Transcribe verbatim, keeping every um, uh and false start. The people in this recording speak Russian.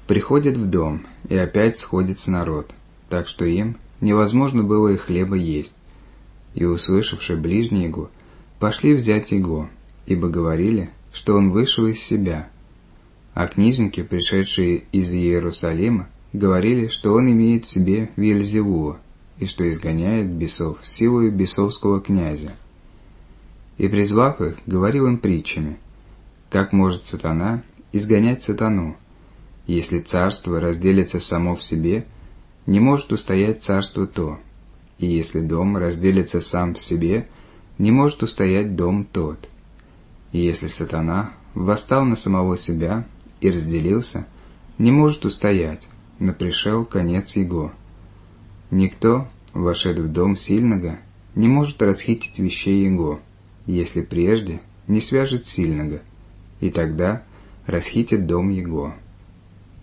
Приходят в дом, и опять сходится народ, так что им невозможно было и хлеба есть. И, услышавши ближние его, пошли взять его, ибо говорили, что он вышел из себя. А книжники, пришедшие из Иерусалима, говорили, что он имеет в себе Веельзевула, и что изгоняет бесов силою бесовского князя. И, призвав их, говорил им притчами: как может сатана изгонять сатану? Если царство разделится само в себе, не может устоять царство то, и если дом разделится сам в себе, не может устоять дом тот. И если сатана восстал на самого себя и разделился, не может устоять, но пришел конец его. Никто, вошед в дом сильного, не может расхитить вещей его, если прежде не свяжет сильного, и тогда расхитит дом его.